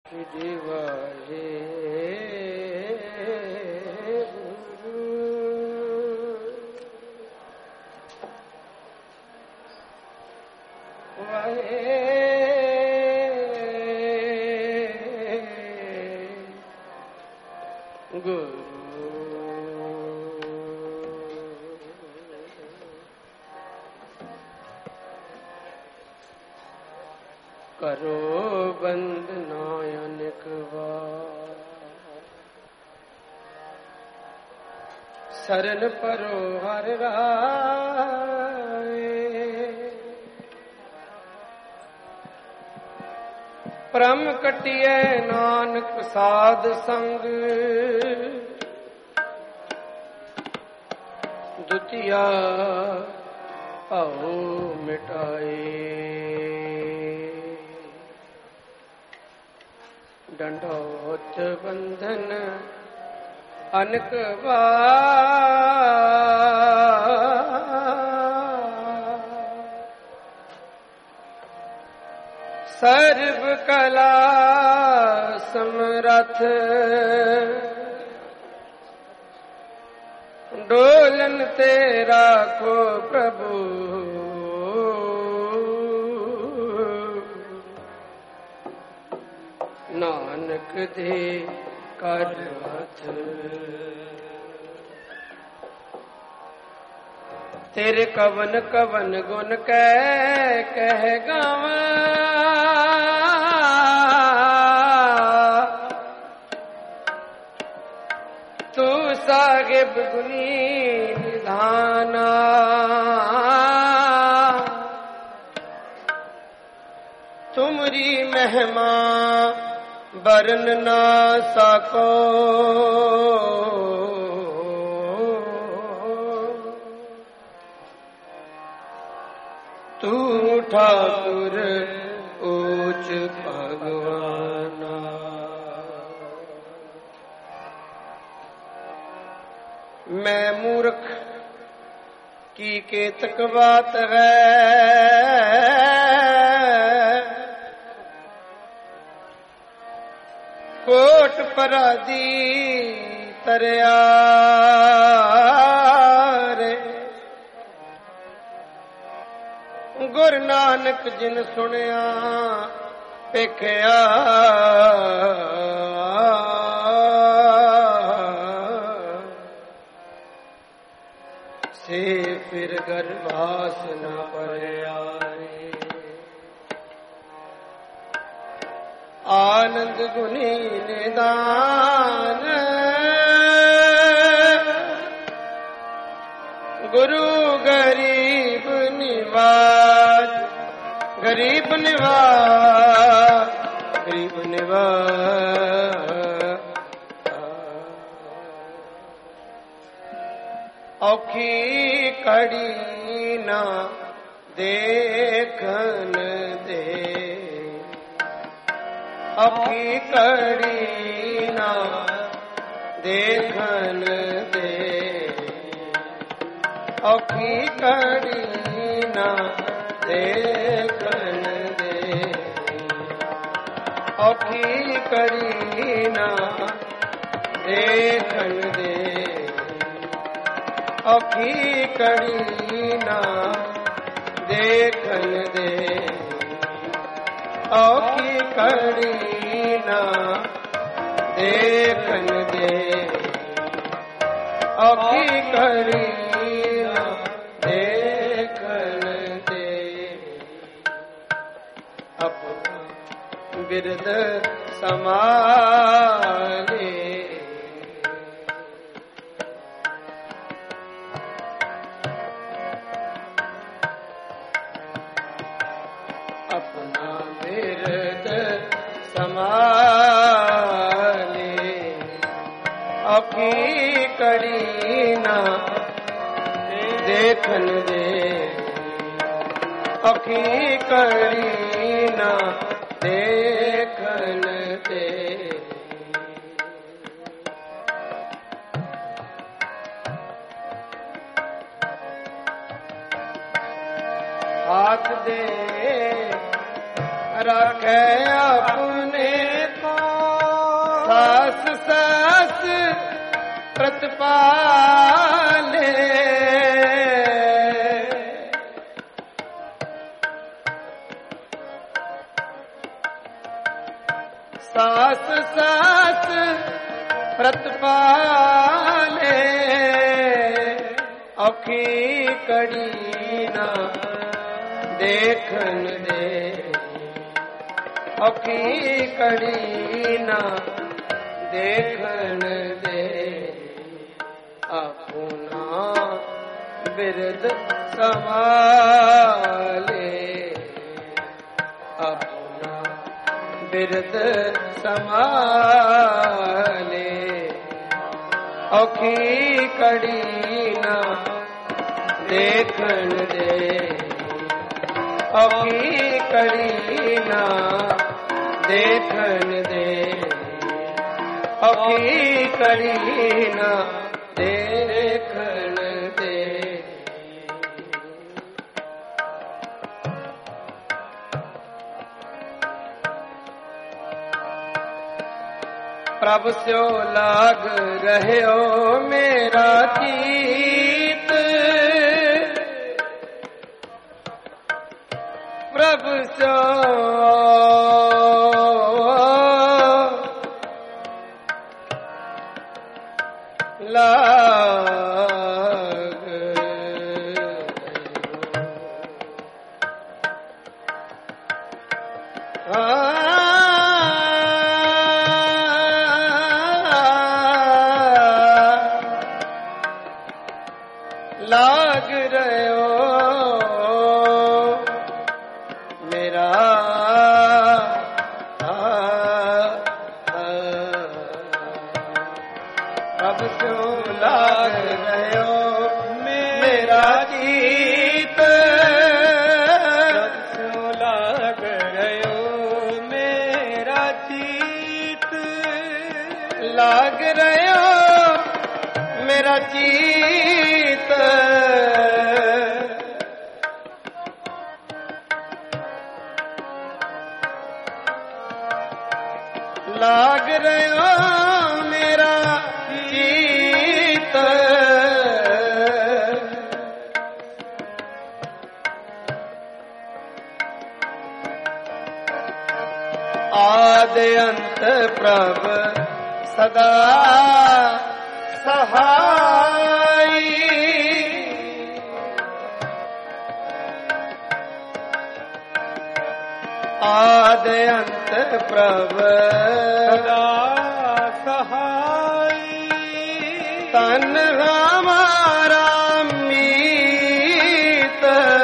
वाहे गुरु करो बंद नायक शरण परो हर राय परम कटिए नानक साध संग दुतिया आओ मिटाए दंडोत बंधन अनक सर्व कला समरथ डोलन तेरा को प्रभु नानक दे कर हाथ तेरे कवन कवन गुण कह गावा तू साहिब गुनी निधाना तुमरी महिमा बरन ना सको तू ठाकुर ऊंच भगवाना मैं मूर्ख की केतक बात है कोट पराधी तरया रे गुरु नानक जिन सुनिया पेखिया से फिर गर्भास न परया आनंद गुनी निदान गुरु गरीब निवाज गरीब निवाज गरीब निवाज औखी कड़ी ना देखन दे औखी कड़ी ना देखन दे औखी कड़ी ना देखन दे औखी कड़ी ना देखन दे औखी कड़ी ना देखन दे औखी कड़ी ना देखन दे औखी कड़ी ना देखन दे अपना बिरद समाले अपना बिरद समाले औखी कड़ी ना देखन दे औखी कड़ी ना देखन दे हाथ दे रखे अपने को सास सास प्रतिपाले सास सास प्रतिपाले औखी कड़ी ना देखन दे औखी कड़ी ना देखन दे अपना बिरद संभाले अपना बिरद संभाले औखी कड़ी ना देखन दे औखी कड़ी ना देखन दे औखी कड़ी ना देखन दे प्रभ स्यो लाग रहे हो मेरा गीत प्रभु स्यो लाग लाग रहे हो मेरा अब क्यों लाग रहे हो मेरा गीत क्यों लाग रहे हो मेरा गीत लाग रहे हो मेरा गीत लाग रहे हो मेरा गीत आदि अंत प्रभ सदा सहाई आदि अंत प्रभ सदा सहाई तन हमारा मीत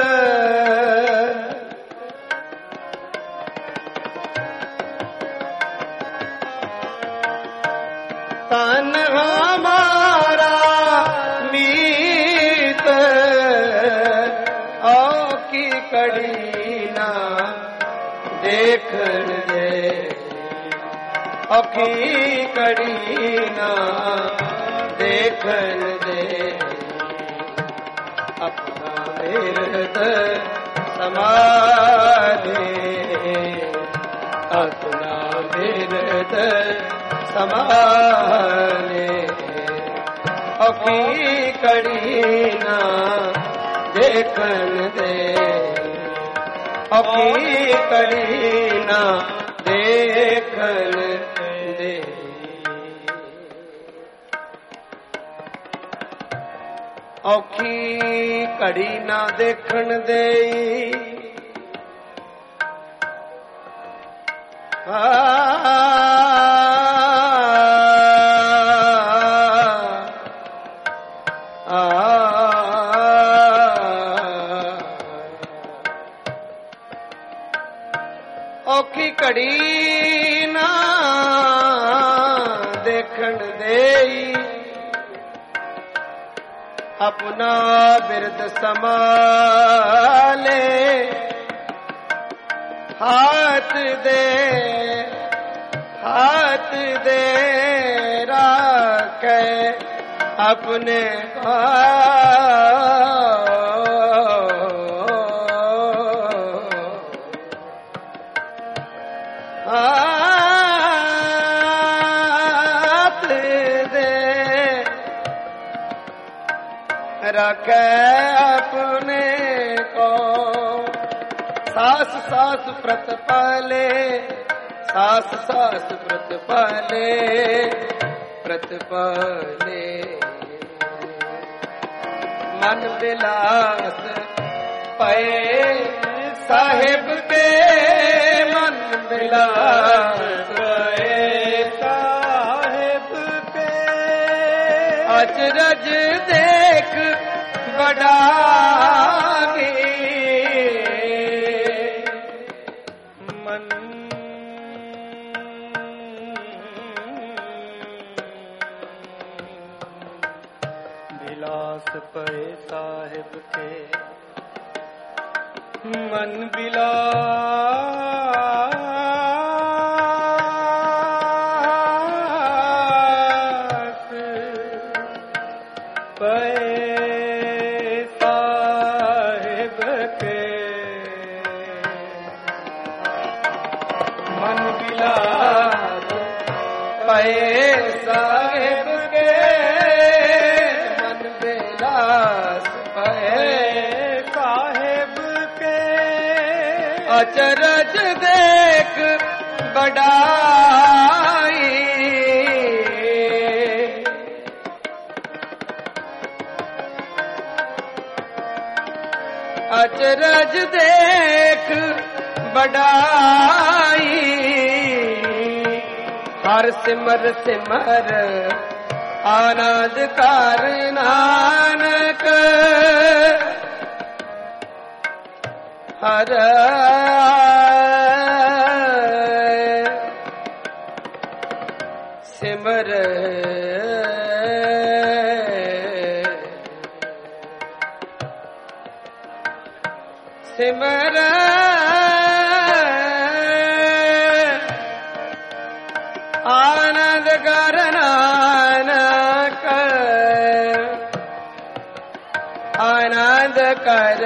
तन हमारा मीत औखी कड़ी ना देखन दे औखी कड़ी ना देखन दे अपना बिरद संभाले अपना बिरद संभाले औखी कड़ी ना देखन दे औखी कड़ी ना देखन दे औखी कड़ी ना देखन दे औखी कड़ी ना देखन देई अपना बिरद संभाले हाथ दे राखे अपने रखे अपने को। सास सास व्रत पाले, सास सास व्रत पाले, व्रत पाले। मन विलास पाए साहिब के, मन विलास पाए साहिब के। अचरज देख बढ़ागे, मन विलास पे साहिब के, मन विलास पे साहिब के, मन विलास पे साहिब के, मन विलास पे साहिब के। अचरज देख बढ़ाई, अचरज देख बढ़ाई। हर सिमर सिमर आनंद कर नानक, हर सिमर सिमर आनंद कर नानक, आनंद कर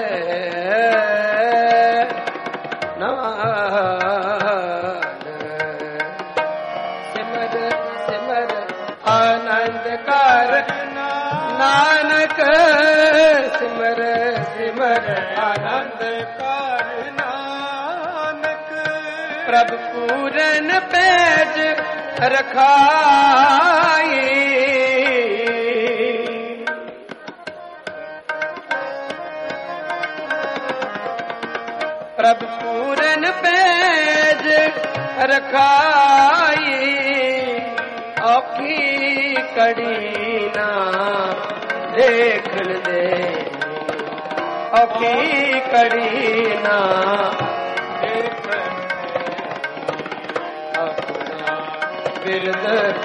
सिमर सिमर आनंद कर नानक, सिमर सिमर आनंद कर नानक। प्रभु पूरन पेज रखाई, प्रभु पूरन पेज रखाई। औखी कड़ी ना देखन दे, औखी कड़ी ना देखन दे। अपना बिरद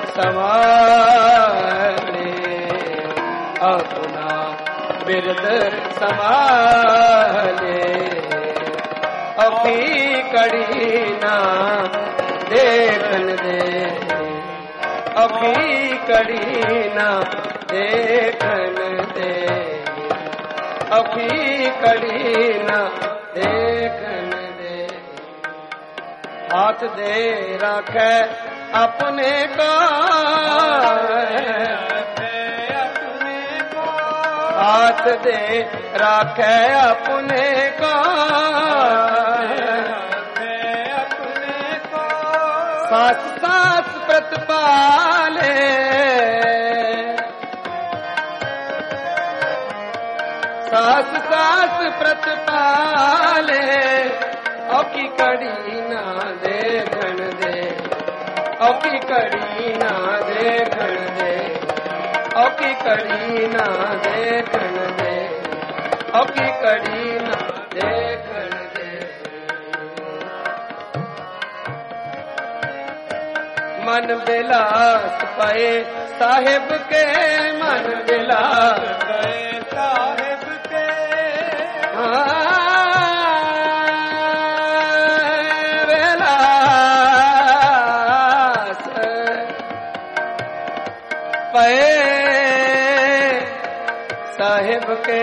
संभाले, अपना बिरद संभाले। औखी कड़ी ना देखन दे, औखी कड़ी ना देखन दे, औखी कड़ी ना देखन दे। हाथ दे राखे अपने को, हाथ दे राखे अपने को, सास सास व्रत पाले, सास सास व्रत पाले। औखी कड़ी ना देखन दे, औखी कड़ी ना देखन दे, औखी कड़ी ना देखन दे, औखी कड़ी ना देखन दे। मन विलास पाए साहिब के, मन विलास पाए साहिब के। विलास पाए साहिब के,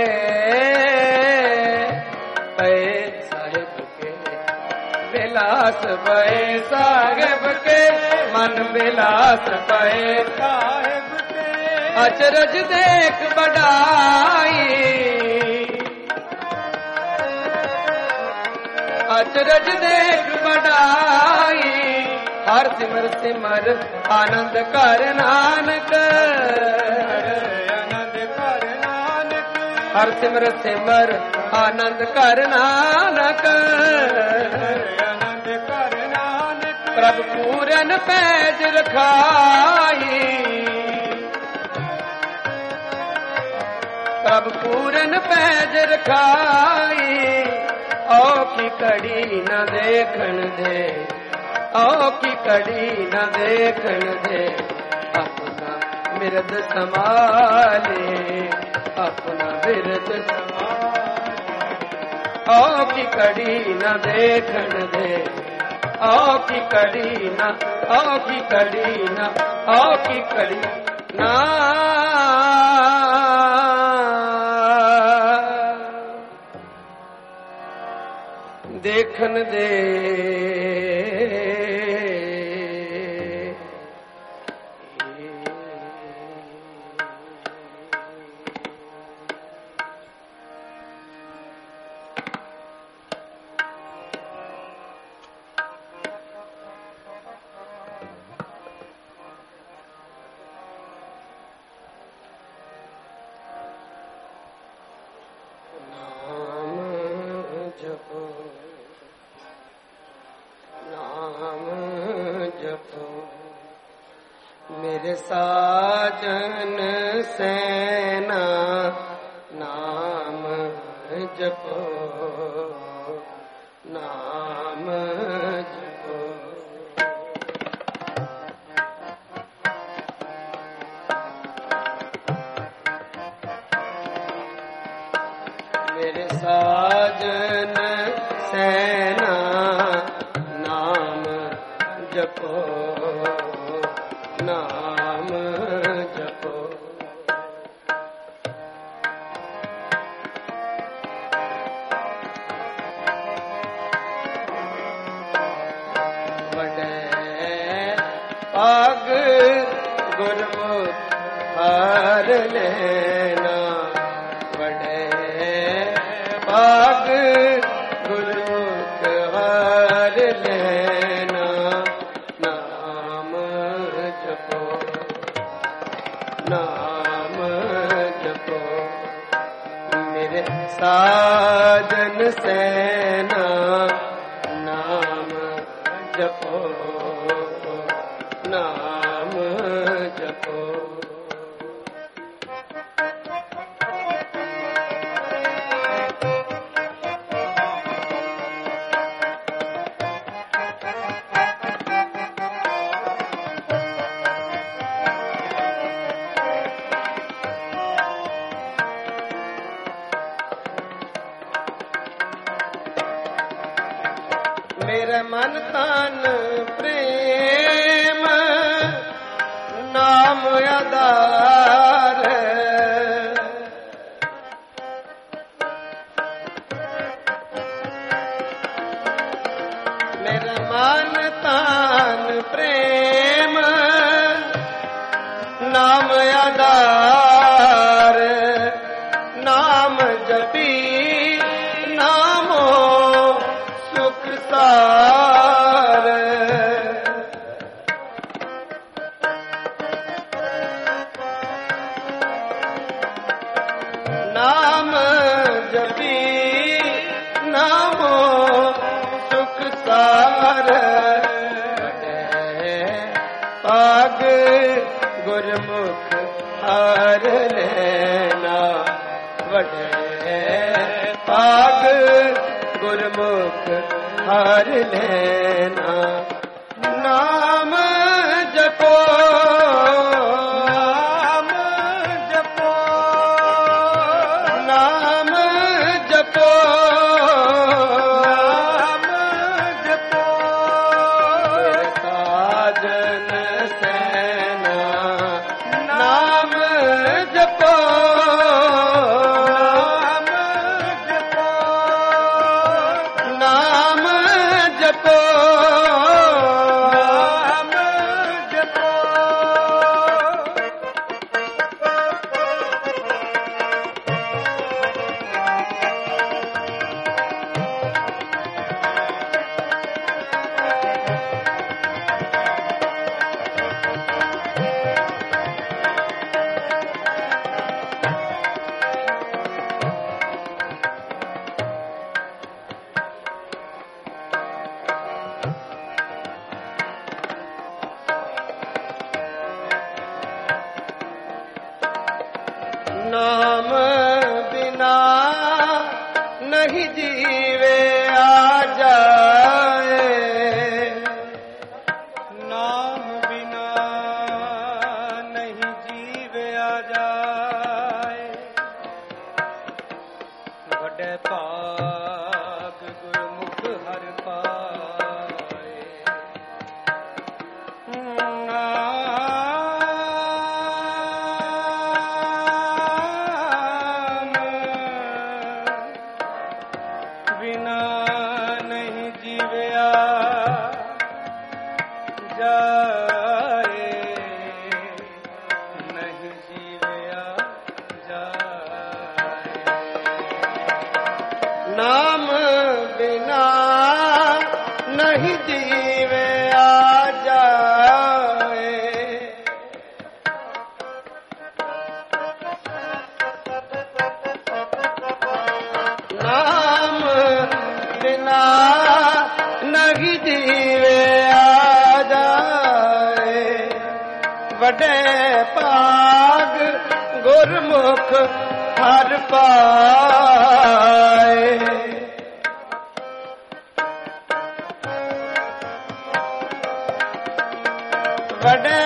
पाए साहिब के। विलास पाए साहिब के, मन विलास पाए साहिब के। अचरज देख बढ़ाई, अचरज देख बढ़ाई, हर सिमर सिमर आनंद कर नानक, आनंद कर नानक, हर सिमर सिमर आनंद कर नानक, आनंद कर नानक, प्रभु पूरन पैज रखाई, प्रभु पूरन पैज रखाई, औ की कड़ी न देखन दे, औ की कड़ी न देखन दे, अपना मिर्द संभाले, अपना मिर्द संभाले, औ की कड़ी न देखन दे, औ की कड़ी न, औ की कड़ी न, औ की कड़ी ना देखन दे, मेरे साजन सेना नाम जपो, नाम जपो, मेरे साजन सेना नाम जपो, नाम जपो, वडे पाग गुरमुख हार लेना, वडे पाग गुरमुख हार लेना, नाम जपो, नाम जपो, मेरे साजन सेना नाम जपो, नाम जपो, मेरे मन तन प्रेम नाम आधार, मेरे मन तन प्रेम नाम आधार, नाम जपी नामो सुख सार, नाम जपी नामो सुख सार, पाग गुरमुख हार लेना, वडे पाग गुरमुख हार लेना, नाम जपो, नाम जपो, नाम जपो, नाम जपो, साजन सेना नाम जपो, नाम जपो, नाम जपो, ਨਾਮ ਬਿਨਾ ਨਹੀਂ ਜੀਵਿਆ ਜਾਏ, ਨਾਮ ਬਿਨਾ ਨਹੀਂ ਜੀਵਿਆ ਜਾਏ। ਵੱਡੇ ਭਾਗ ਗੁਰਮੁਖ ਹਰਿ ਪਾਏ। ਬਿਨਾ ਨਹੀਂ ਜੀਵਿਆ ਜਾਏ, ਨਹੀਂ ਜੀਵਿਆ ਜਾਏ। ਨਾਮ ਬਿਨਾ ਨਹੀਂ ਜੀਵਿਆ ਜਾਏ। ਨਾਮ ਬਿਨਾ ਨਹੀਂ ਜੀਵਿਆ ਜਾਏ। ਵੱਡੇ ਭਾਗ ਗੁਰਮੁਖ ਹਰਿ ਪਾਏ। ਵੱਡੇ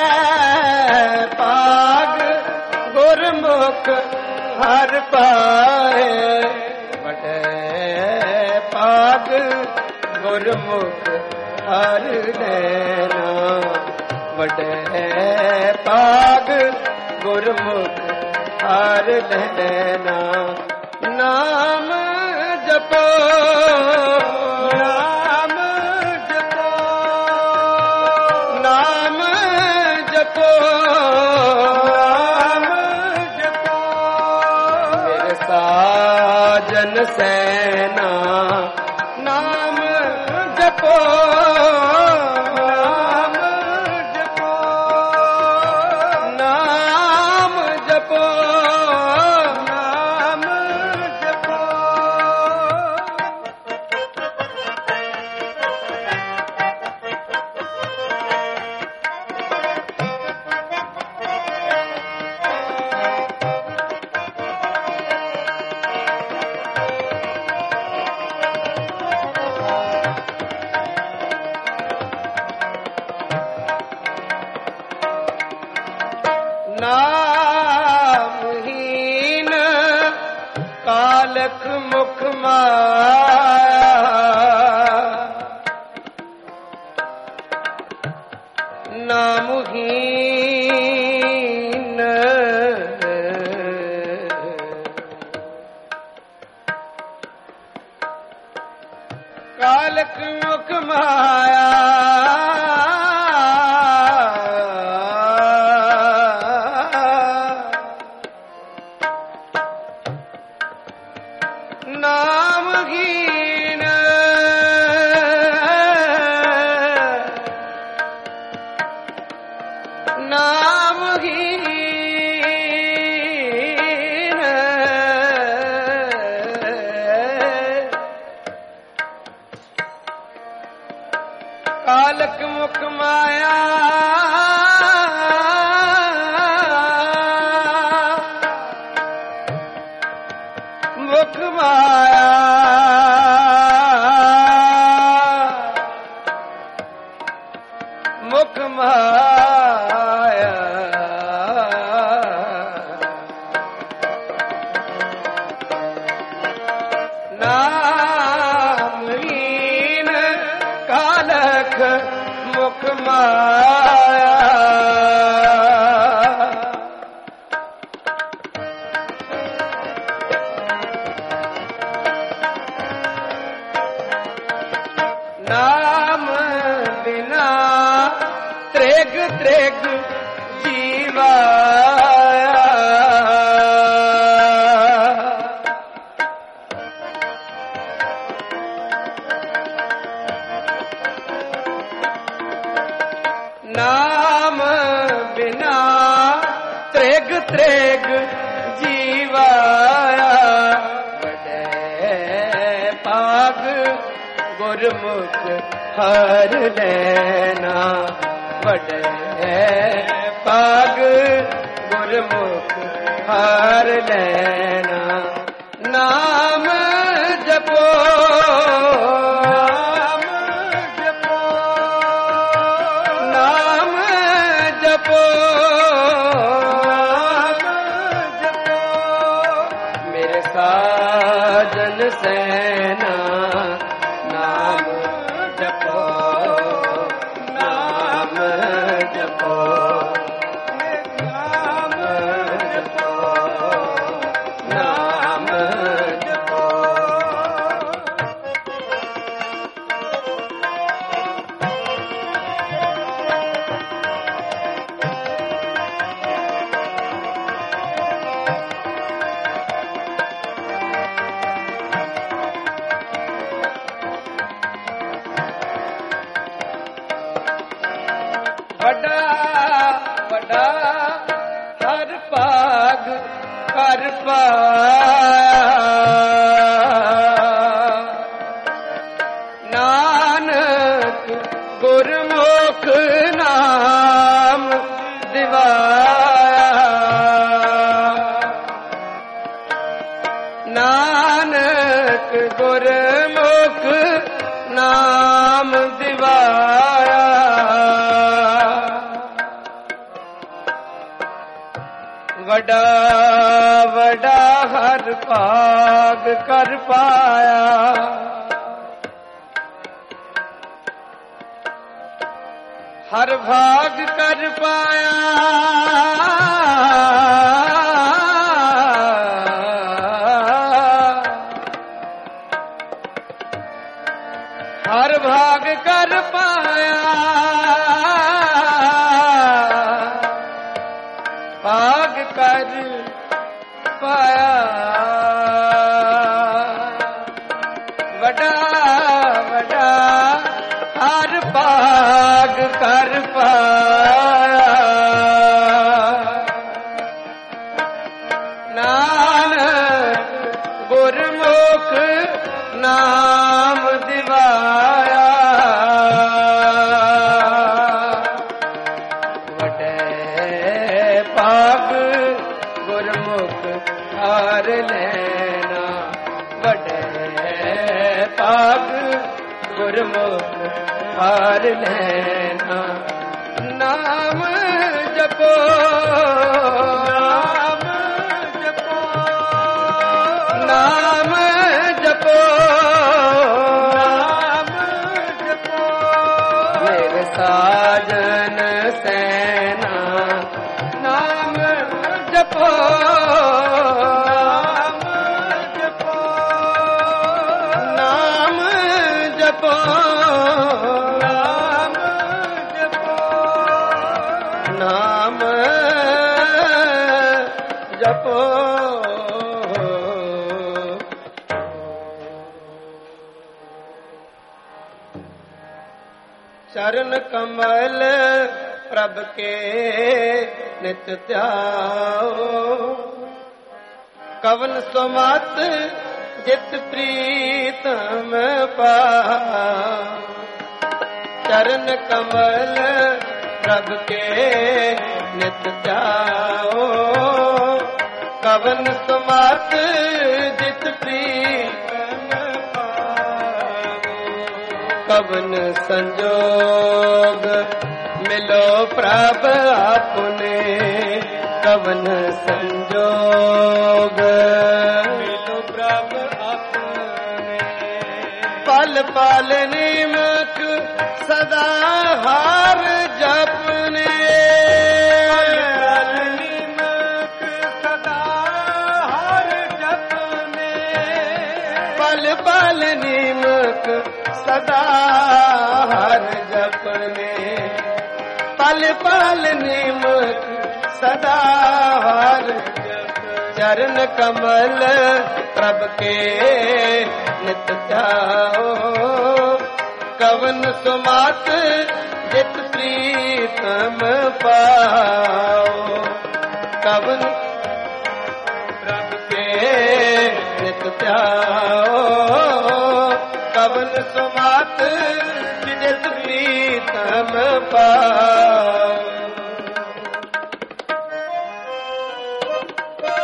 ਭਾਗ ਗੁਰਮੁਖ ਹਰਿ ਪਾਏ। ਵੱਡੇ ਭਾਗ ਗੁਰਮੁਖ ਹਰਿ ਲੈਣਾ। ਵੱਡੇ ਭਾਗ ਗੁਰਮੁਖ ਹਰਿ ਲੈਣਾ। ਨਾਮ ਜਪੋ, ਨਾਮ ਜਪੋ, ਨਾਮ ਜਪੋ, ਨਾਮ ਜਪੋ। ਮੇਰੇ ਸਾਜਨ ਸੈਨਾ ਨਾਮ ਜਪੋ, ਨਾਮ ਜਪੋ, ਨਾਮ ਜਪੋ, ਨਾਮ ਜਪੋ। ਨਾਮਹੀਨ ਕਾਲਕ ਮੁਖ ਮਾਇਆ। ਨਾਮਹੀਨ ਕਾਲਕ ਮੁਖ ਮਾਇਆ। ਨਾਮਹੀਨ ਨਾਮਹੀਨ ਕਾਲਕ ਮੁਖ ਮਾਇਆ। ਮੁਖ ਮਾਇਆ ਮੁਖ ਮਾਇਆ। ਨਾਮਹੀਨ ਕਾਲਕ ਮੁਖ ਮਾਇਆ। ਨਾਮ ਬਿਨਾ ਤ੍ਰਿਗ ਤ੍ਰਿਗ ਜੀਵਾਇਆ। ਨਾਮ ਬਿਨਾ ਤ੍ਰਿਗ ਤ੍ਰਿਗ ਜੀਵਾਇਆ। ਵੱਡੇ ਭਾਗ ਗੁਰਮੁਖ ਹਰਿ ਲੈਣਾ। ਵੱਡੇ ਭਾਗ ਗੁਰਮੁਖ ਹਾਰ ਲੈਣਾ। ਨਾਮ ਜਪੋ ਨਾਮ ਜਪੋ ਮੇਰੇ ਸਾਜਨ ਸੈਨਾ। ਨਾਮ ਜਪੋ ਨਾਮ ਜਪੋ ਨਾਮ ਜਪੋ ਨਾਮ ਜਪੋ। ਵੱਡਾ ਵੱਡਾ ਹਰ ਭਾਗ ਕਰ ਪਾਇਆ। ਨਾਨਕ ਗੁਰਮੁਖ ਨਾਮ ਦਿਵਾਇਆ। ਨਾਨਕ ਗੁਰਮੁਖ ਨਾਮ ਦਿਵਾਇਆ। ਵੱਡਾ ਵੱਡਾ ਹਰ ਭਾਗ ਕਰ ਪਾਇਆ। ਹਰ ਭਾਗ ਕਰ ਪਾਇਆ। ਹਰ ਭਾਗ ਕਰ ਪਾਇਆ। ਭਾਗ ਕਰ ਪਾਇਆ। ਵੱਡਾ ਵੱਡਾ ਹਰ ਭਾਗ ਕਰ ਪਾਇਆ। ਨਾਨਕ ਗੁਰਮੁਖ ਨਾਮ ਦਿਵਾਇਆ। ਗੁਰਮੁਖ ਹਾਰ ਲੈਣਾ। ਵੱਡੇ ਭਾਗ ਗੁਰਮੁਖ ਹਾਰ ਲੈਣਾ। ਨਾਮ ਜਪੋ ਨਾਮ ਜਪੋ ਨਾਮ ਜਪੋ ਨਾਮ ਜਪੋ ਮੇਰੇ ਸਾਜਨ ਸੈਨਾ। ਨਾਮ ਜਪੋ ਨਾਮ ਜਪੋ ਨਾਮ ਜਪੋ ਨਾਮ ਜਪੋ। ਚਰਨ ਕਮਲ ਪ੍ਰਭ ਕੇ ਨਿਤ ਧਿਆਓ। ਕਵਨ ਸੁਮਤ ਜਿਤ ਪ੍ਰੀਤਮ ਪਾਓ। ਚਰਨ ਕਮਲ ਪ੍ਰਭ ਕੇ ਨਿਤ ਧਿਆਓ। ਕਵਨ ਸੁਮਤ ਜਿਤ ਪ੍ਰੀਤਮ ਪਾਓ। ਕਵਨ ਸੰਜੋਗ ਮਿਲੋ ਪ੍ਰਭ ਆਪਨੇ। ਕਵਨ ਸੰਜੋਗ ਮਿਲੋ ਪ੍ਰਭ ਆਪਨੇ। ਪਲ ਪਲ ਨਿਮਕ ਸਦਾ ਹਾਰ ਜਪਨੇ। ਪਲ ਨਿਮਕ ਸਦਾ ਹਾਰ ਜਪਨੇ। ਪਲ ਪਲ ਨਿਮਕ ਸਦਾ ਹਾਰ ਜਪਨੇ। ਪਲ ਪਲ ਨਿਮਕ ਸਦਾ ਹਾਰ ਚਰਨ ਕਮਲ ਪ੍ਰਭ ਕੇ ਨਿਤ ਧਿਆਓ। ਕਵਨ ਸੁਮਤ ਜਿਤ ਪ੍ਰੀਤਮ ਪਾਓ। ਕਵਨ ਪ੍ਰਭ ਕੇ ਨਿਤ ਧਿਆਓ। ਕਵਨ ਸੁਮਤ ਜਿਤ ਪ੍ਰੀਤਮ ਪਾਓ।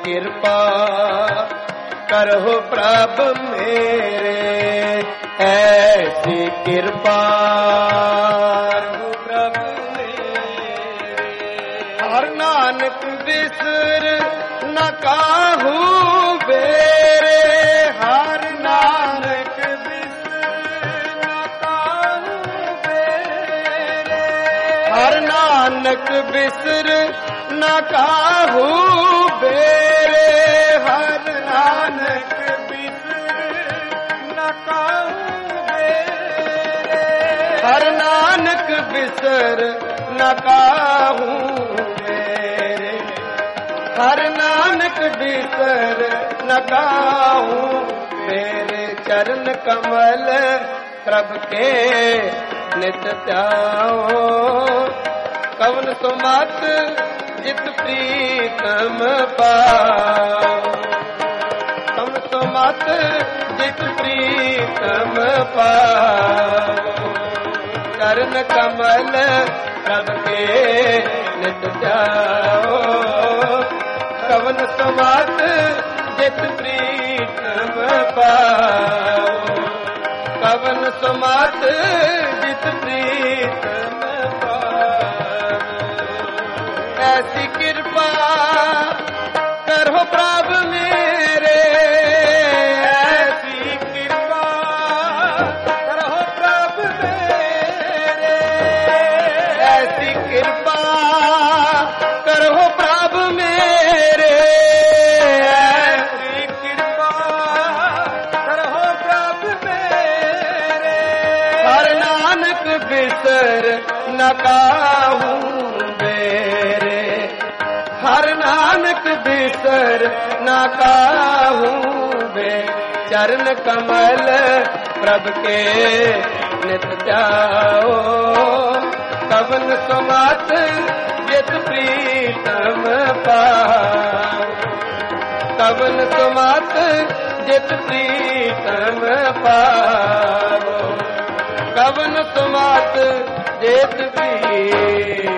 ਕਿਰਪਾ ਕਰੋ ਪ੍ਰਭ ਮੇਰੇ, ਐਸੀ ਕਿਰਪਾ ਕਰੋ ਪ੍ਰਭ ਮੇਰੇ। ਹਰ ਨਾਨਕ ਬਿਸਰ ਨ ਕਾਹੂ ਬੇਰੇ, ਹਰ ਨਾਨਕ ਬਿਸਰ ਨ ਕਾਹੂ ਬੇਰੇ, ਹਰ ਨਾਨਕ ਬਿਸਰ ਨ ਕਾਹੂ ਬੇਰੇ, ਹਰ ਨਾਨਕ ਬਿਸਰ ਨ ਕਾਹੂ ਬੇਰੇ, ਹਰ ਨਾਨਕ ਬਿਸਰ ਨ ਕਾਹੂ ਬੇਰੇ, ਹਰ ਨਾਨਕ ਬਿਸਰ ਨ ਕਾਹੂ ਮੇਰੇ। ਚਰਨ ਕਮਲ ਪ੍ਰਭ ਕੇ ਨਿਤ ਧਿਆਓ, ਕਵਨ ਸੋ ਮਤ ਜਿਤ ਪ੍ਰੀਤਮ ਪਾਓ, ਕਵਨ ਸੋ ਮਤ ਜਿਤ ਪ੍ਰੀਤਮ ਪਾਓ। ਚਰਨ ਕਮਲ ਪ੍ਰਭ ਕੇ ਨਿਤ ਧਿਆਓ, ਕਵਨ ਸੋ ਮਤ ਜਿਤ ਪ੍ਰੀਤਮ ਪਾਓ, ਕਵਨ ਸੋ ਮਤ ਜਿਤ ਪ੍ਰੀਤਮ ਪਾਓ। ਐਸੀ ਕਿਰਪਾ ਕਰੋ ਪ੍ਰਭ ਮੇਰੇ, ਐਸੀ ਕਿਰਪਾ ਕਰੋ ਪ੍ਰਭ ਮੇਰੇ, ਐਸੀ ਕਿਰਪਾ ਕਰੋ ਪ੍ਰਭ ਮੇਰੇ, ਐਸੀ ਕਿਰਪਾ ਕਰੋ ਪ੍ਰਭ ਮੇਰੇ। ਹਰ ਨਾਨਕ ਬਿਸਰ ਨ ਕਾਹੂ ਬੇਰੇ, ਹਰ ਨਾਨਕ ਬਿਸਰ ਨ ਕਾਹੂ ਬੇ। ਚਰਨ ਕਮਲ ਪ੍ਰਭ ਕੇ ਨਿਤ ਧਿਆਓ, ਕਵਨ ਸੋ ਮਤ ਜਿਤ ਪ੍ਰੀਤਮ ਪਾਓ, ਕਵਨ ਸੋ ਮਤ ਜਿਤ ਪ੍ਰੀਤਮ ਪਾਓ, ਕਵਨ ਸੋ ਮਤ ਜਿਤ ਪ੍ਰੀਤਮ।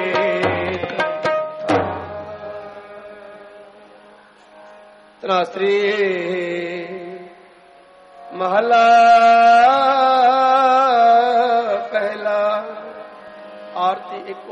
ਤਨਾਸਰੀ ਮਹਲਾ ਪਹਿਲਾ। ਆਰਤੀ ਇੱਕ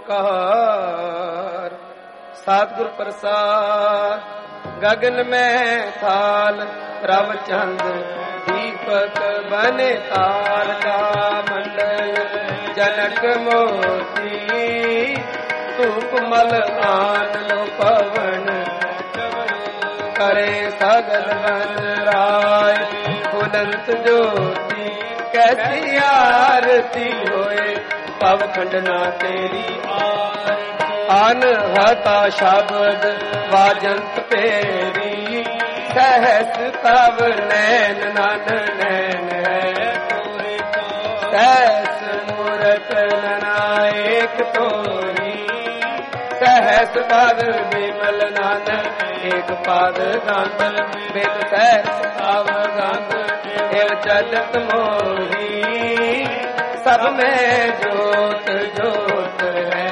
ਓੰਕਾਰ ਸਤਿਗੁਰ ਪ੍ਰਸਾਦ। ਗगन में थाल रव चंद दीपक बने तार का मंडल, जनक मोती धूप मल आन लो पवन, करे सगल बन राय बुलंद ज्योति, कैसी आरती होए पव खंडना तेरी आन हता शब्द वाजंत पेरी, सहस तव नैन नन नैन है, सहस मूरत ननायक तोरी, सहस पद विमल नन एक पद गंध, बिन सहस तव गंध एव चलत मोही, सब में जोत जोत है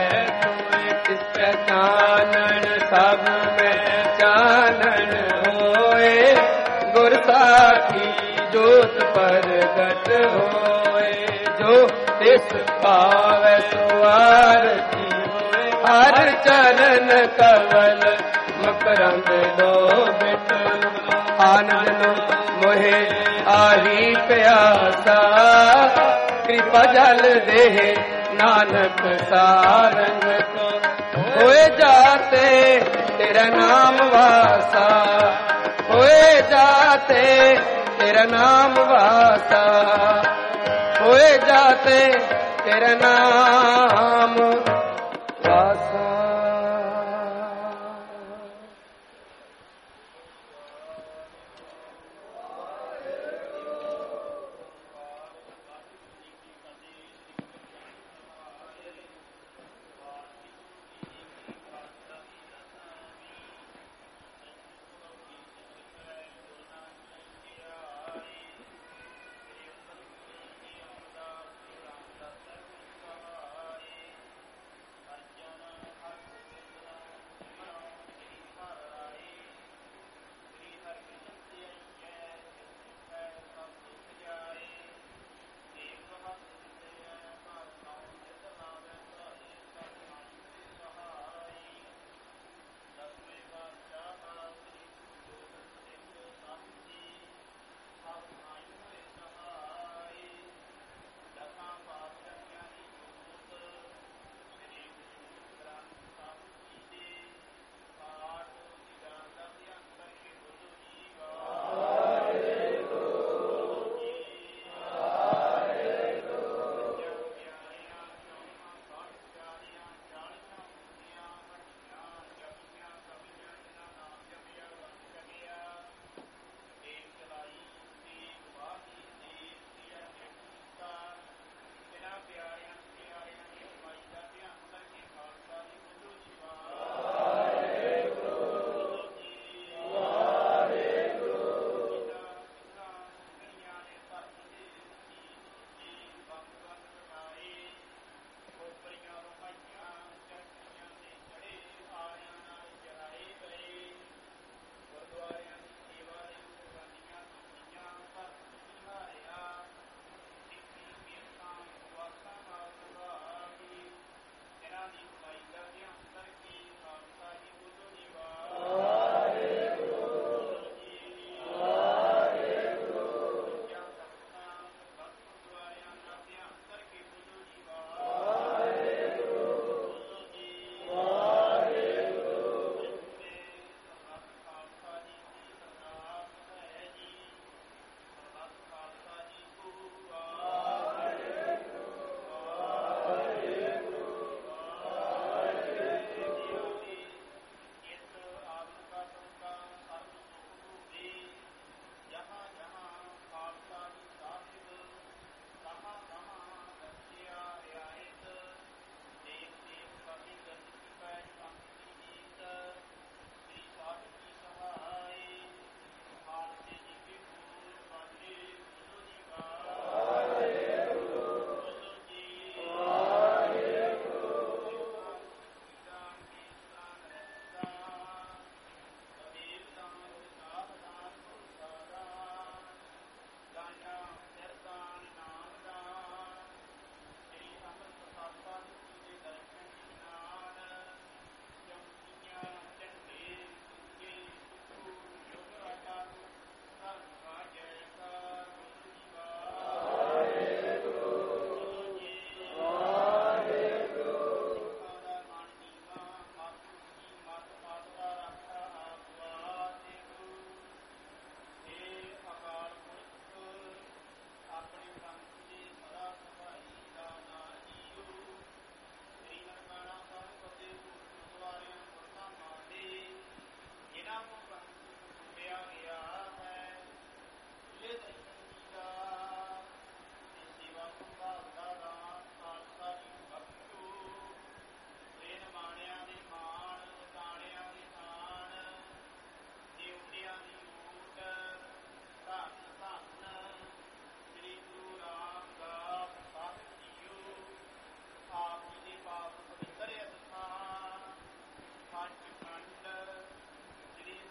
चानन, सब में चानन होए, गुर साखी जोत प्रगट होए, जो तिस पावै सो आरती होए, हर चरण कवल मकरंद लोभित, आनंद मोहे आही प्यासा, कृपा जल देह नानक सारंग को, होए जाते तेरा नाम वासा, होए जाते तेरा नाम वासा, होए जाते तेरा नाम वासा।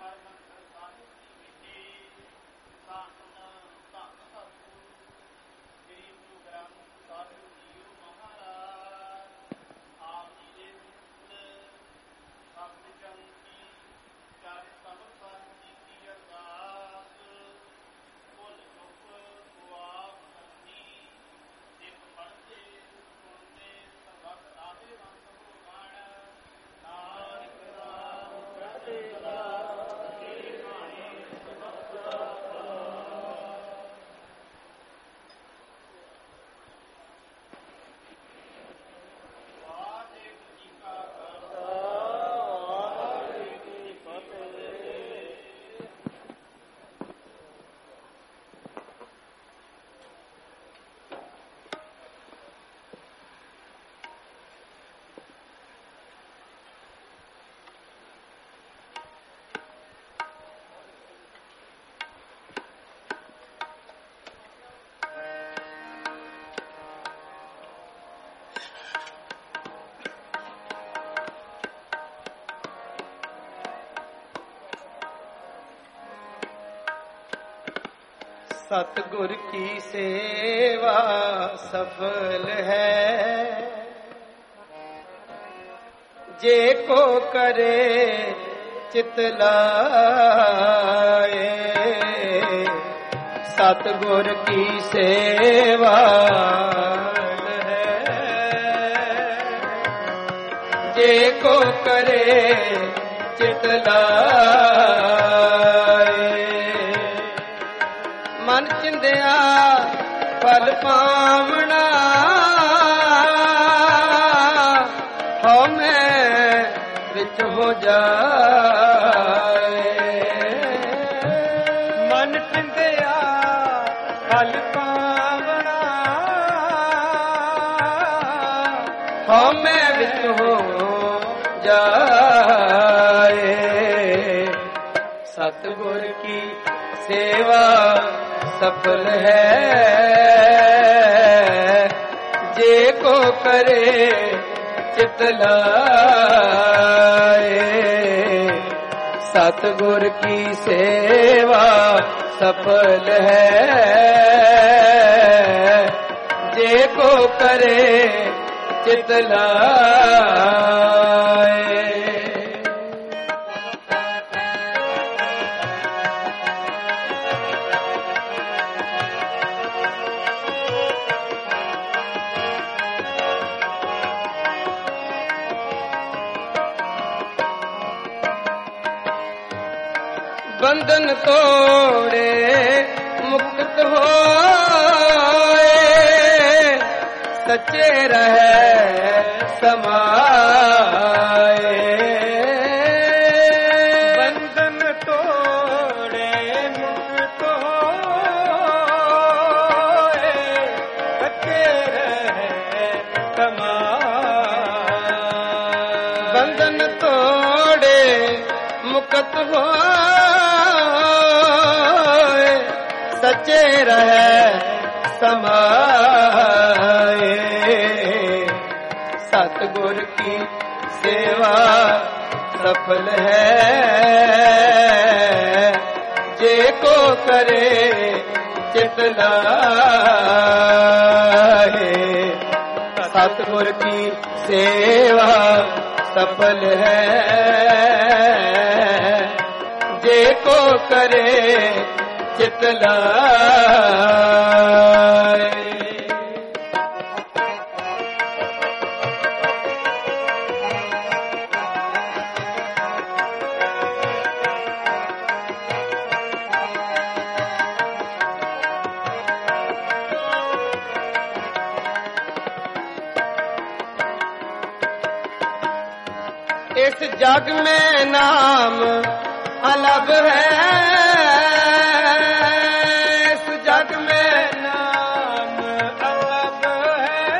सतगुर की सेवा सफल है, जे को करे चित लाए। सतगुर की सेवा है, जे को करे चित लाए। मन चिंदिया फल पावना, हो मैं विच हो जाए। मन चिंदिया फल पावना, हो मैं विच हो जाए। सतगुर की सेवा सफल है, जे को करे चित लाए। सतगुर की सेवा सफल है, जे को करे चित लाए। बंधन तोड़े मुक्त होए, सच्चे रहे समाए। बंधन तोड़े मुक्त होए, सच्चे रहे समाए। बंधन तोड़े मुक्त होए, सच्चे रहे समाए। सतगुर की सेवा सफल है, जे को करे चित लाए। सतगुर की सेवा सफल है, जे को करे चित लाए। इस जग में नाम अलग है, इस जग में नाम अलग है।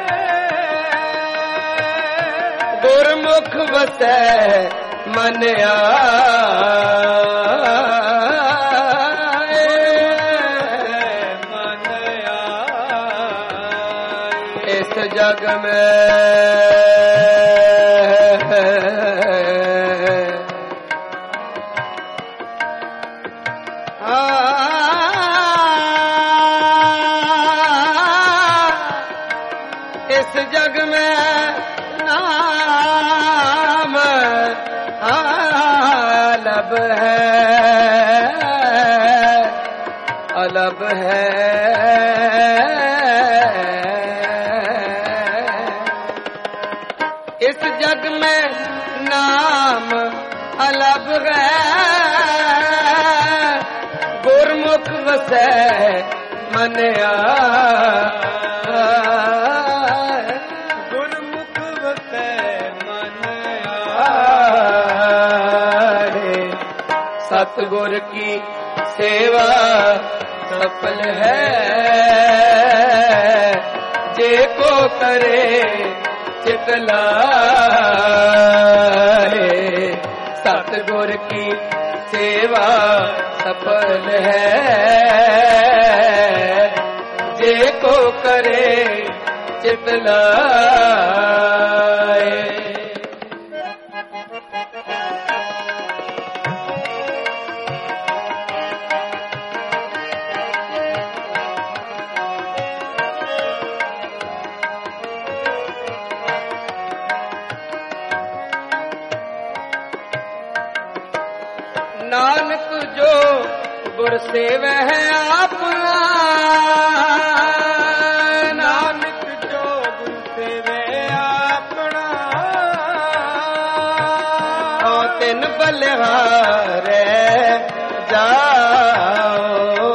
गुरमुख बसै मन आए। मन आए। इस जग में अलभ है, अलभ है। इस जग में नाम अलभ है, गुरमुख वसै मन गुरमुख वसै मन सतगुर की सेवा सफल है, जे को करे चित लाए। सतगुर की सेवा सफल है, जे को करे चित लाए। नानक जो गुर सेवै है आपना, नानक जो गुर सेवै आपना, तिन बलिहारै जाओ,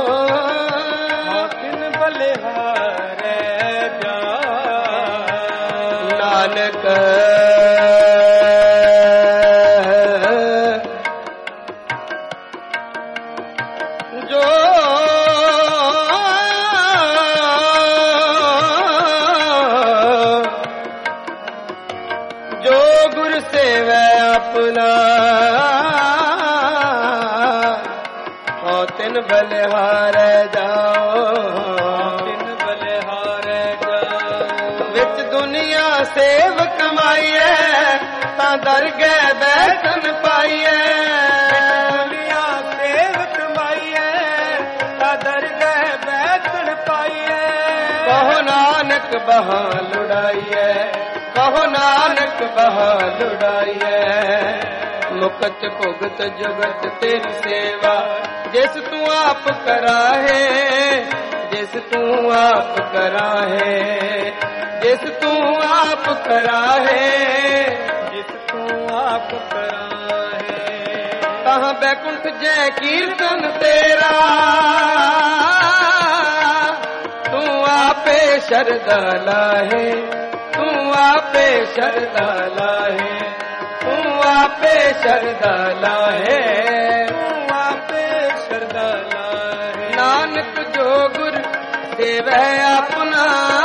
तिन बलिहारै जाओ। नानक जो जो गुर सेवै अपना, हो तिन बलिहारै जाओ, तिन बलिहारै जाओ। विच दुनिया सेव कमाईए, तां दरगह बैठन पाईए। दुनिया सेव कमाईए, तां दरगह बैठन पाईए। कहो नानक बहा लुड़ाईए, कहो नानक बहा लुड़ाईए। मुकत भुगत जुगत तेरी सेवा, जिस तू आप कराहे, जिस तू आप कराहे, जिस तू आप कराहे, जिस तू आप कराहे। कहाँ बैकुंठ जय कीर्तन तेरा, तू आपे शरदा लाहे, तू आपे शरदा लाहे, तू आपे शरदा लाहे, तू आपे शरदा लाहे। नानक जो गुर सेवै अपना,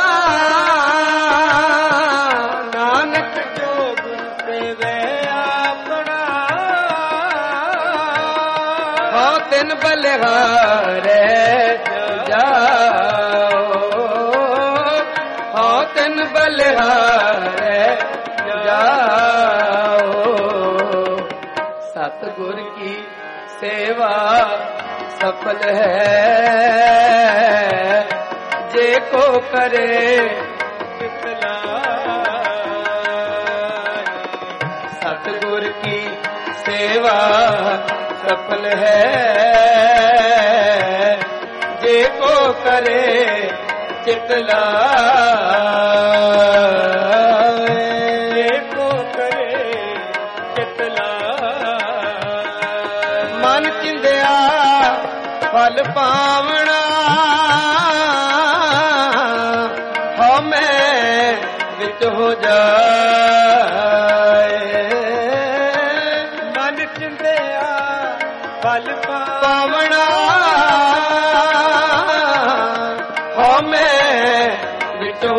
नानक जो गुर सेवै अपना, हो तिन बलिहारै जाओ, हो तिन बलिहारै जाओ। सतगुर की सेवा सफल है, जे को करे चित लाए। सतगुर की सेवा सफल है, जे को करे चित लाए। जे को करे चित लाए। मन चिंदिया फल पावना, हो मैं विच हो जाए। मन चिंदिया फल पावना, हो मैं विच हो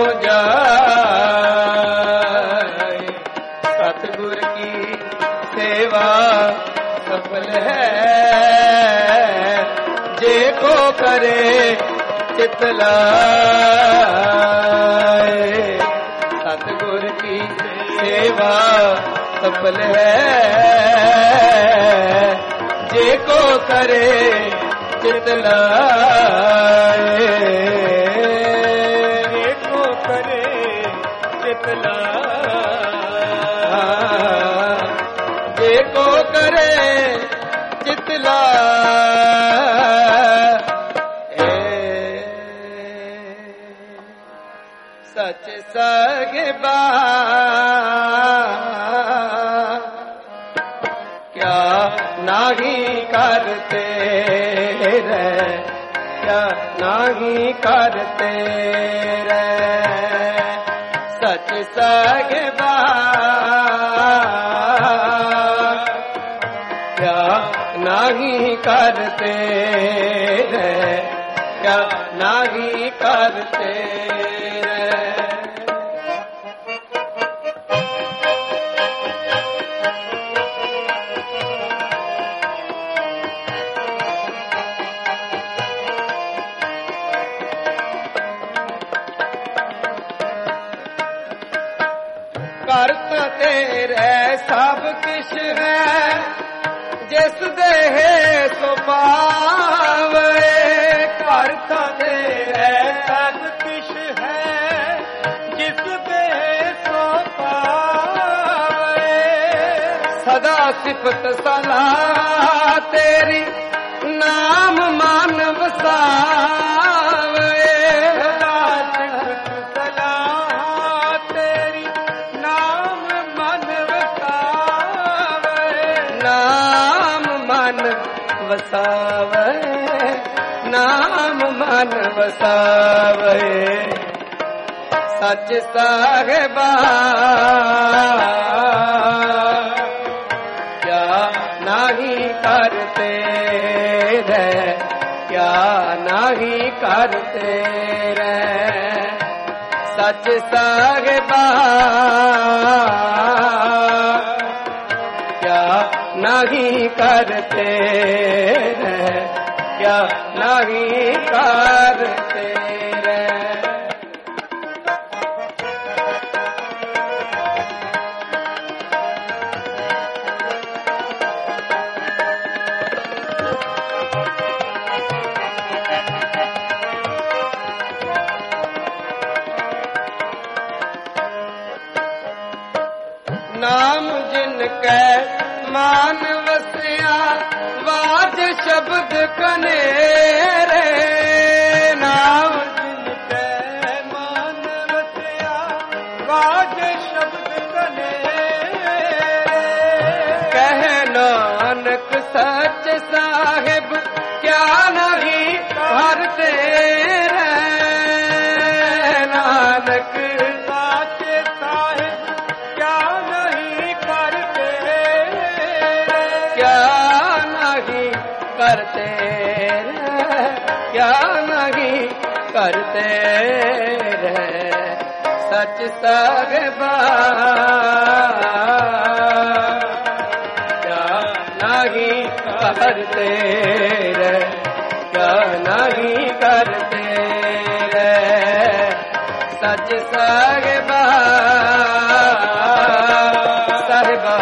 जाए। सतगुर की सेवा सफल है, जे को करे चित लाए। सतगुर की सेवा सफल है, जे को करे चित लाए। जे को करे चित लाए। एको करे चित लाए सच सगबा क्या नाही करते रे क्या नाही करते रे सच सगबा क्या नाही करते रे क्या नाही करते रे करता तेरे सब किश है जिस देहे सो पावे करता तेरे सब किश है जिस देहे सो पावे सदा सिफत सलाह तेरी नाम मान वसावे सदा सिफत सलाह तेरी नाम मन वसावे नाम मन वसावे नाम मन वसावे सच साहिबा क्या नहीं करते रे क्या नहीं करते रे सच साहिबा क्या नहीं करते रे क्या नहीं करते रे नाम जिनके मान वसिया वाज शब्द कनेरे नाम जिनके मान वसिया वाज शब्द कनेरे कह नानक सच साहिब क्या नहीं भरते रे नानक सच साहिब क्या नहीं करते क्या नहीं करते क्या नहीं करते रे सच साहिबा क्या नहीं करते रे क्या नहीं करते रे सच साहिबा साहिबा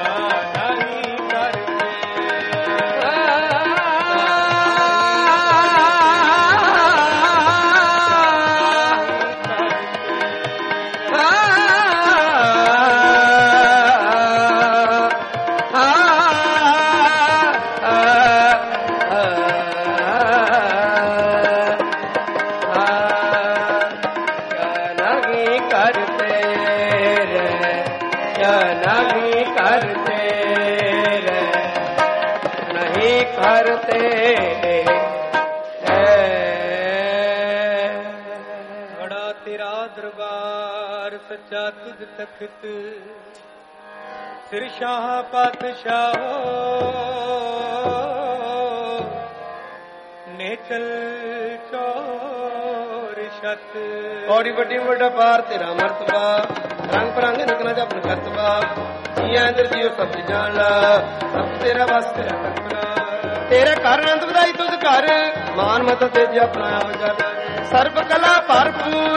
करते बड़ा तेरा दरबार सच्चा तुझ तख्त सिर शाह पातशाह नेचल चौर छत बड़ी बड़ी बड़ा पार तेरा मर्तबा रंग परंग निकना जपन करतबा जी अंदर जीव सब जान ला सब तेरा बस तेरा करतबा तेरे घर अनंत ਵਧਾਈ तुझ घर मान मत तेज अपना अवजर सर्व कला भरपूर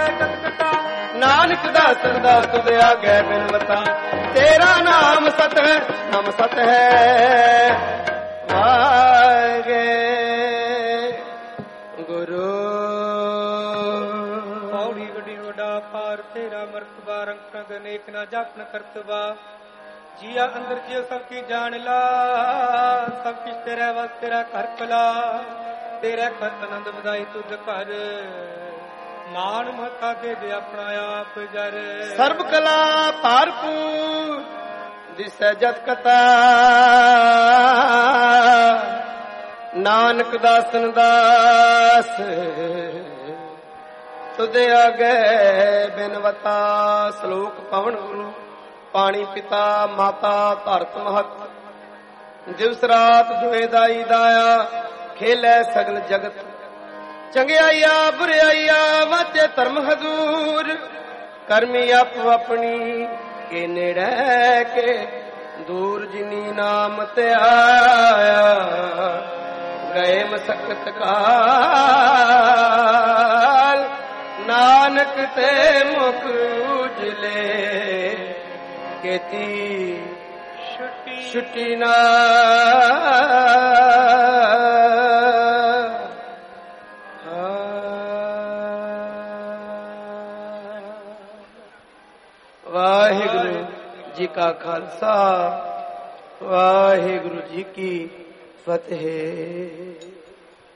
नानक दा सरदार तुझ आगे बिनवता तेरा नाम सत है नाम सत है वागे गुरु पौड़ी वडी वडा पार तेरा मर्तबा रंग अनेक ना जापन करतबा जिया अंदर जियो सब की जान ला, सब किछ तेरे वस तेरा कर पला, तेरे कर आनंद बधाई तुझ कर, मान मता दे दे अपना आप जर। सर्व कला भारपूर दिसै जत कथा, नानक दासन दास तुदे आगे बिनवता। श्लोक पवन गुरु पानी पिता माता धरत महत, दिवस रात दुए दाई दाया, खेलै सगल जगत। चंगियाइया बुराइया वाचे धर्म हजूर, करमी आपो अपनी के नेड़े के दूर। जिनी नाम ते आया गए मसकत काल, नानक ते मुख उजले केती छुट्टी ना। वाहिगुरु जी का खालसा, वाहिगुरु जी की फतेह।